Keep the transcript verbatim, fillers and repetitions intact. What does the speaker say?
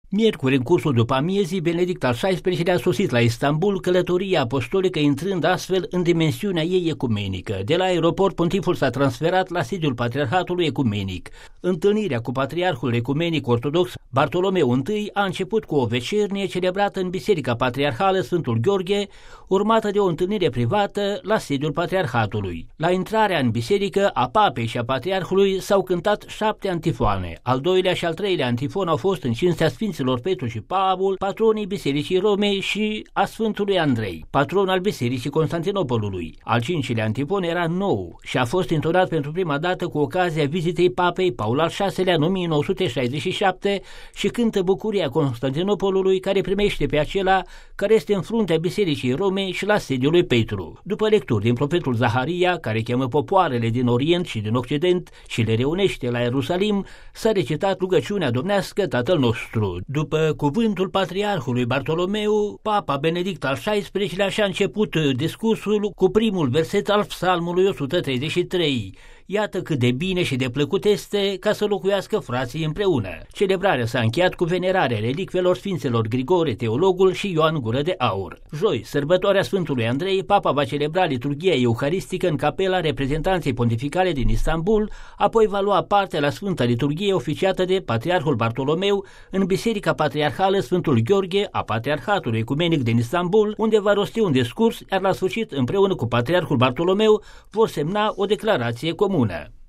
Miercuri, în cursul după amiezii, Benedict al șaisprezecelea-lea a sosit la Istanbul, călătoria apostolică intrând astfel în dimensiunea ei ecumenică. De la aeroport, pontiful s-a transferat la sediul Patriarhatului Ecumenic. Întâlnirea cu Patriarhul Ecumenic Ortodox Bartolomeu I a început cu o vecernie celebrată în Biserica Patriarhală Sfântul Gheorghe, urmată de o întâlnire privată la sediul Patriarhatului. La intrarea în biserică a papei și a Patriarhului s-au cântat șapte antifoane. Al doilea și al treilea antifon au fost în cinstea Sfinților Petru și Pavel, patronii Bisericii Romei, și a Sfântului Andrei, patron al Bisericii Constantinopolului. Al cincilea antifon era nou și a fost intonat pentru prima dată cu ocazia vizitei papei Paul al șaselea în o mie nouă sute șaizeci și șapte și cântă bucuria Constantinopolului, care primește pe acela care este în fruntea Bisericii Romei și la sediul lui Petru. După lecturi din profetul Zaharia, care cheamă popoarele din Orient și din Occident și le reunește la Ierusalim, s-a recitat rugăciunea domnească Tatăl nostru. După cuvântul Patriarhului Bartolomeu, Papa Benedict al șaisprezecelea-lea și-a început discursul cu primul verset al Psalmului o sută treizeci și trei. Iată cât de bine și de plăcut este ca să locuiască frații împreună. Celebrarea s-a încheiat cu venerarea relicvelor Sfinților Grigore Teologul și Ioan Gură de Aur. Joi, sărbătoarea Sfântului Andrei, Papa va celebra liturghia euharistică în capela Reprezentanței Pontificale din Istanbul, apoi va lua parte la Sfânta Liturghie oficiată de Patriarhul Bartolomeu în Biserica Patriarhală Sfântul Gheorghe a Patriarhatului Ecumenic din Istanbul, unde va rosti un discurs, iar la sfârșit, împreună cu Patriarhul Bartolomeu, vor semna o declarație comună.